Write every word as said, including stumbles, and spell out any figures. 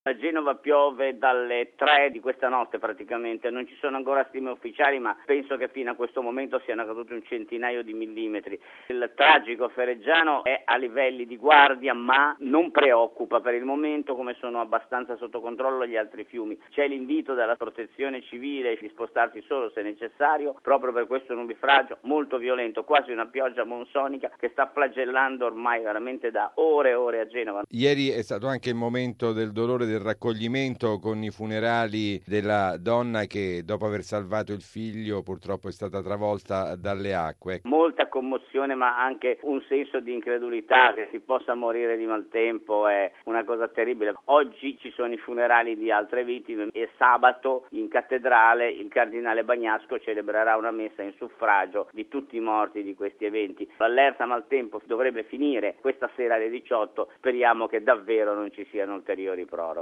A Genova piove dalle tre di questa notte praticamente, non ci sono ancora stime ufficiali, ma penso che fino a questo momento siano caduti un centinaio di millimetri. Il tragico Fereggiano è a livelli di guardia, ma non preoccupa per il momento, come sono abbastanza sotto controllo gli altri fiumi. C'è l'invito della protezione civile di spostarsi solo se necessario, proprio per questo nubifragio molto violento, quasi una pioggia monsonica che sta flagellando ormai veramente da ore e ore a Genova. Ieri è stato anche il momento del dolore, del raccoglimento con i funerali della donna che dopo aver salvato il figlio purtroppo è stata travolta dalle acque. Molta commozione, ma anche un senso di incredulità che si possa morire di maltempo è una cosa terribile. Oggi ci sono i funerali di altre vittime e sabato in cattedrale il cardinale Bagnasco celebrerà una messa in suffragio di tutti i morti di questi eventi. L'allerta maltempo dovrebbe finire questa sera alle diciotto, speriamo che davvero non ci siano ulteriori proroghe.